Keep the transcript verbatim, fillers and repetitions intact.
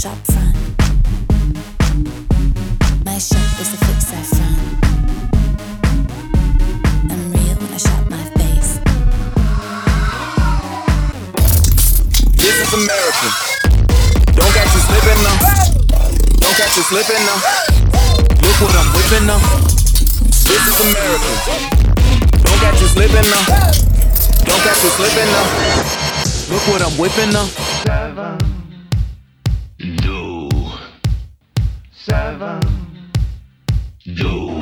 shop front. My shop is the fix I front. I'm real when I shop my face. This is American. Don't catch you slipping now. Don't catch you slipping now. Look what I'm whipping now. This is American. Don't catch you slipping now. Don't catch you slipping now. Look what I'm whipping now. Seven, do, seven, do.